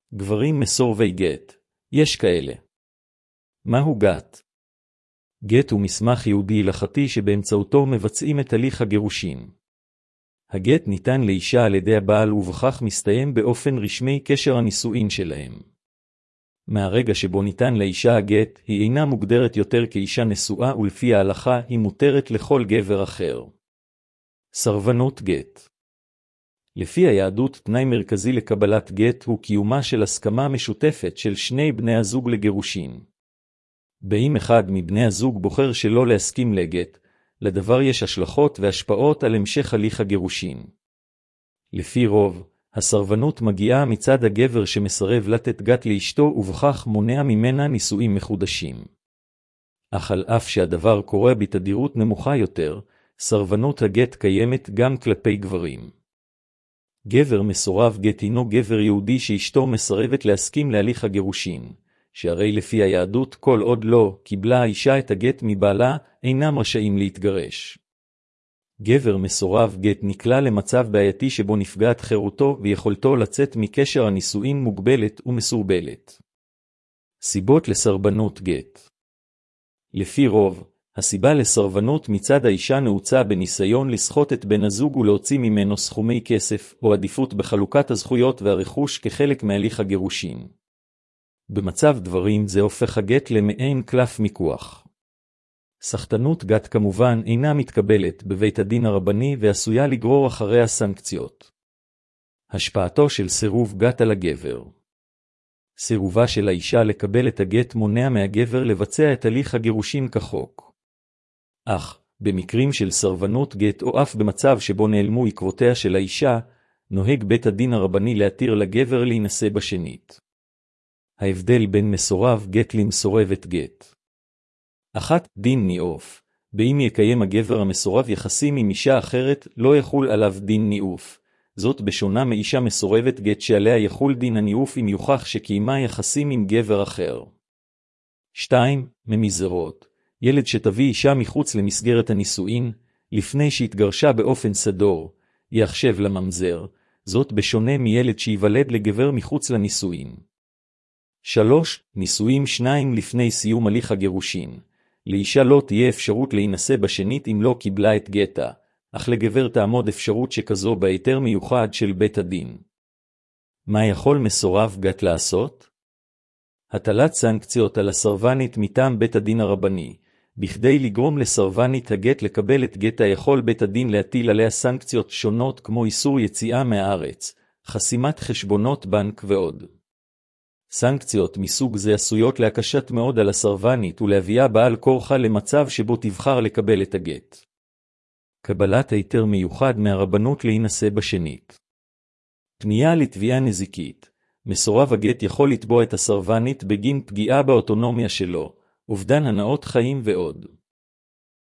גברים מסורבי גט, יש כאלה. מהו גט? גט הוא מסמך יהודי הלכתי שבאמצעותו מבצעים את הליך הגירושין. הגט ניתן לאישה על ידי הבעל ובכך מסתיים באופן רשמי קשר הנישואין שלהם. מהרגע שבו ניתן לאישה הגט, היא אינה מוגדרת יותר כאישה נשואה ולפי ההלכה היא מותרת לכל גבר אחר. סרבנות גט. לפי היהדות תנאי מרכזי לקבלת גט הוא קיומה של הסכמה משותפת של שני בני הזוג לגירושין. באם אחד מבני הזוג בוחר שלא להסכים לגט, לדבר יש השלכות והשפעות על המשך הליך הגירושין. לפי רוב, הסרבנות מגיעה מצד הגבר שמסרב לתת גט לאשתו ובכך מונע ממנה נישואים מחודשים. אך על אף שהדבר קורה בתדירות נמוכה יותר, סרבנות הגט קיימת גם כלפי גברים. גבר מסורב גט הינו גבר יהודי שאשתו מסרבת להסכים להליך הגירושין, שהרי לפי היהדות כל עוד לא קיבלה האישה את הגט מבעלה, אינם רשאים להתגרש. גבר מסורב גט נקלע למצב בעייתי שבו נפגעת חירותו ויכולתו לצאת מקשר הנישואין מוגבלת ומסורבלת. סיבות לסרבנות גט. לפי רוב, הסיבה לסרבנות מצד האישה נעוצה בניסיון לסחוט את בן הזוג ולהוציא ממנו סכומי כסף או עדיפות בחלוקת הזכויות והרכוש כחלק מהליך הגירושין. במצב דברים זה הופך הגט למעין קלף מיקוח. סחטנות גט כמובן אינה מתקבלת בבית הדין הרבני ועשויה לגרור אחריה סנקציות. השפעתו של סירוב גט על הגבר. סירובה של האישה לקבל את הגט מונע מהגבר לבצע את הליך הגירושין כחוק. אך, במקרים של סרבנות גט או אף במצב שבו נעלמו עקבותיה של האישה, נוהג בית הדין הרבני להתיר לגבר להינשא בשנית. ההבדל בין מסורב גט למסורבת גט. 1. דין ניאוף. באם יקיים הגבר המסורב יחסים עם אישה אחרת, לא יחול עליו דין ניאוף. זאת בשונה מאישה מסורבת גט שעליה יחול דין הניאוף אם יוכח שקיימה יחסים עם גבר אחר. 2. ממזרות. ילד שתביא אישה מחוץ למסגרת הנישואין, לפני שהתגרשה באופן סדור, יחשב לממזר, זאת בשונה מילד שיוולד לגבר מחוץ לנישואין. 3. נישואים שניים לפני סיום הליך הגירושין. לאישה לא תהיה אפשרות להינשא בשנית אם לא קיבלה את גטה, אך לגבר תעמוד אפשרות שכזו בהיתר מיוחד של בית הדין. מה יכול מסורב גט לעשות? הטלת סנקציות על הסרבנית מטעם בית הדין הרבני. בכדי לגרום לסרבנית הגט לקבל את גטה יכול בית הדין להטיל עליה סנקציות שונות כמו איסור יציאה מהארץ, חסימת חשבונות בנק ועוד. סנקציות מסוג זה עשויות להקשת מאוד על הסרבנית ולהביאה בעל כורחה למצב שבו תבחר לקבל את הגט. קבלת היתר מיוחד מהרבנות להינשא בשנית. פנייה לתביעה נזיקית. מסורב הגט יכול לתבוע את הסרבנית בגין פגיעה באוטונומיה שלו, אובדן הנאות חיים ועוד.